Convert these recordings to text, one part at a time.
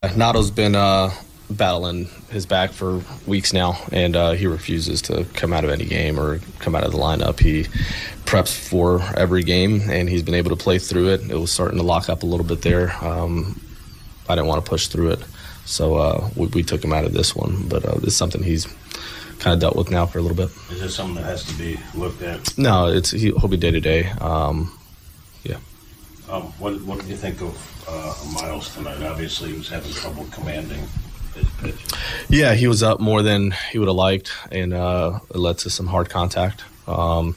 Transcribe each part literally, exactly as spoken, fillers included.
Nado's been uh, battling his back for weeks now, and uh, he refuses to come out of any game or come out of the lineup. He preps for every game, and he's been able to play through it. It was starting to lock up a little bit there. Um, I didn't want to push through it, so uh, we, we took him out of this one. But uh, this is something he's kind of dealt with now for a little bit. Is this something that has to be looked at? No, it's he, he'll be day-to-day. Um, yeah. Um, what, what did you think of uh, Miles tonight? Obviously, he was having trouble commanding his pitch. Yeah, he was up more than he would have liked, and uh, it led to some hard contact. Um,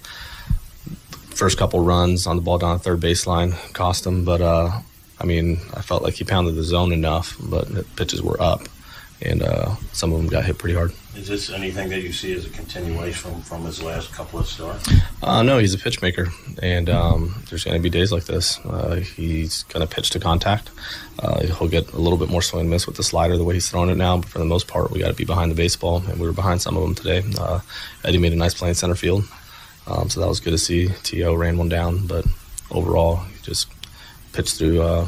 first couple runs on the ball down the third baseline cost him, but uh, I mean, I felt like he pounded the zone enough, but the pitches were up, and uh, some of them got hit pretty hard. Is this anything that you see as a continuation from, from his last couple of starts? Uh, no, he's a pitch maker, and um, there's going to be days like this. Uh, he's going to pitch to contact. Uh, he'll get a little bit more swing and miss with the slider the way he's throwing it now, but for the most part, we got to be behind the baseball, and we were behind some of them today. Uh, Eddie made a nice play in center field, um, so that was good to see. T O ran one down, but overall, he just pitched through uh,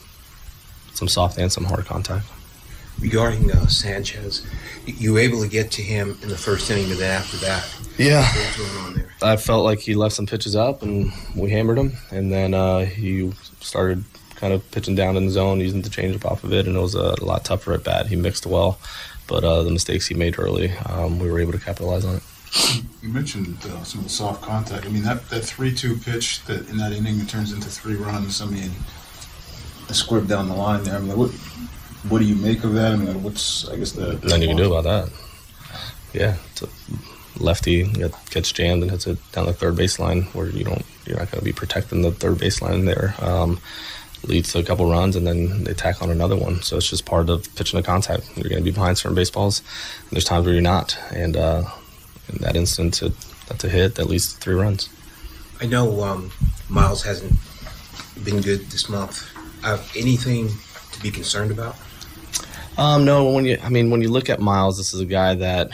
some soft and some hard contact. Regarding uh, Sanchez, you were able to get to him in the first inning, but then after that, yeah, what's going on there? I felt like he left some pitches up, and we hammered him, and then uh, he started kind of pitching down in the zone, using the changeup off of it, and it was a, a lot tougher at bat. He mixed well, but uh, the mistakes he made early, um, we were able to capitalize on it. You mentioned uh, some of the soft contact. I mean, that, that three two pitch that in that inning it turns into three runs. I mean, a squib down the line there. I mean, what what do you make of that? I mean, what's, I guess, the... the Nothing you can do about that. Yeah, it's a lefty that gets jammed and hits it down the third baseline where you don't, you're not going to be protecting the third baseline there. Um, leads to a couple runs, and then they tack on another one. So it's just part of pitching to contact. You're going to be behind certain baseballs, and there's times where you're not. And uh, in that instance, it, that's a hit that leads to three runs. I know um, Miles hasn't been good this month. Uh, anything to be concerned about? Um, no, when you, I mean, when you look at Miles, this is a guy that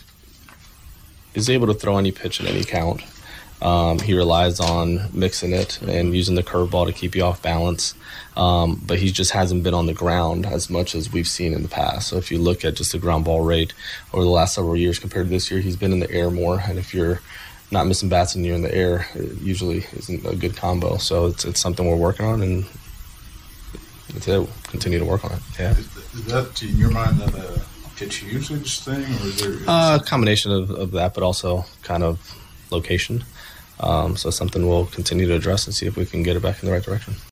is able to throw any pitch at any count. Um, he relies on mixing it and using the curveball to keep you off balance. Um, but he just hasn't been on the ground as much as we've seen in the past. So if you look at just the ground ball rate over the last several years compared to this year, he's been in the air more. And if you're not missing bats and you're in the air, it usually isn't a good combo. So it's it's something we're working on, and that's it. We'll continue to work on it. Yeah. Is, is that, in your mind, that a pitch usage thing, or is there? Uh, a combination of, of that, but also kind of location. Um, so something we'll continue to address and see if we can get it back in the right direction.